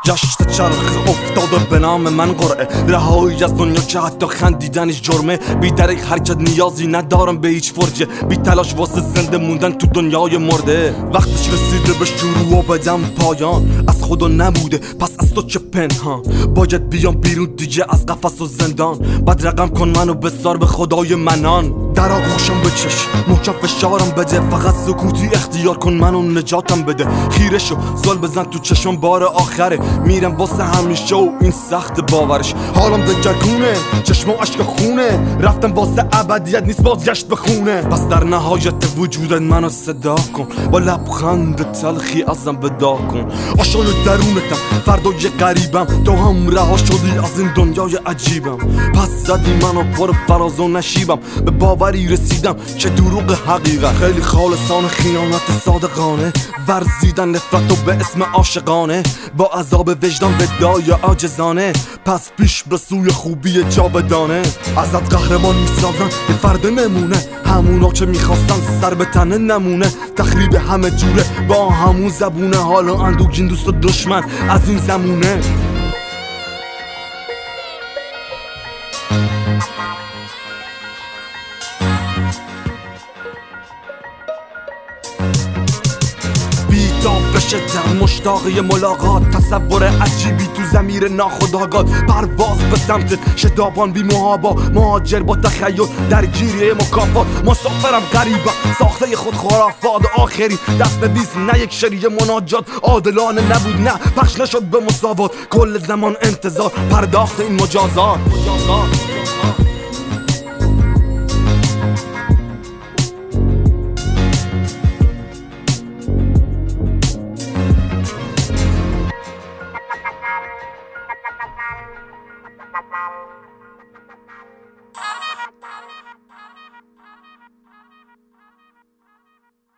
جشت چرخ افتاده به نام من قرعه، رهایی از دنیا که حتی خندیدنش جرمه. بی دریغ حرکت نیازی ندارم به هیچ فرجه، بی تلاش واسه زنده موندن تو دنیای مرده. وقتش رسیده به شروع و بدم پایان، از خدا نبوده پس از تو چه پنهان. باید بیام بیرون دیگه از قفس و زندان، بعد رقم کن منو بسار به خدای منان. در آغوشم بچش محکم فشارم بده، فقط سکوتی اختیار کن منو نجاتم بده. خیره شو زل بزن تو چشم بار آخره، میرم واسه همیشه و این سخت باورش. حالم دگرگونه چشم و عشق خونه، رفتم واسه ابدیت نیست بازگشت به خونه. پس در نهایت وجودت منو صدا کن، با لبخند تلخی ازم بدا کن. آشای درونتم فردای غریبم، تو هم رها شدی از این دنیای عجیبم. پس زدی منو پر فراز و نشیبم، به باوری رسیدم که دروغ حقیقت. خیلی خالصانه خیانت صادقانه، ورزیدن نفرت و به اسم عاشقانه. با عذاب وجدان به دای عاجزانه، پس پیش به سوی خوبی جاودانه. ازت قهرمان میسازن یه فرد نمونه، همونا که میخواستن سر به تنه نمونه. تخریب همه جوره با همون زبونه، حالا اندوگین دوست و دشمن از این زمونه. بیتاب بشه در مشتاقی ملاقات، تصور عجیبی تو ضمیر ناخودآگاه. پرواز به سمت شتابان بی محابا، مهاجر با تخیل درگیری مکافات. مسافرم غریبم ساخته خود خرافات، آخری دست نویس نه یک شریه مناجات. عادلانه نبود نه پخش نشد به مساوات، کل زمان انتظار پرداخت این مجازات.